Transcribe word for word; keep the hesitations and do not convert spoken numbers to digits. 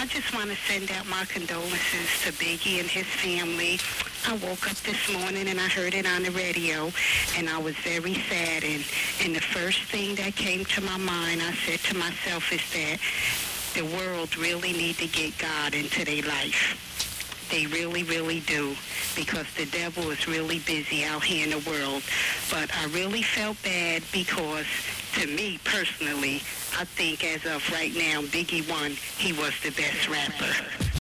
just want to send out my condolences to Biggie and his family. I woke up this morning and I heard it on the radio, and I was very saddened. And the first thing that came to my mind, I said to myself, is that the world really need to get God into their life. They really, really do, because the devil is really busy out here in the world. But I really felt bad because, to me personally, I think as of right now, Biggie won. He was the best rapper.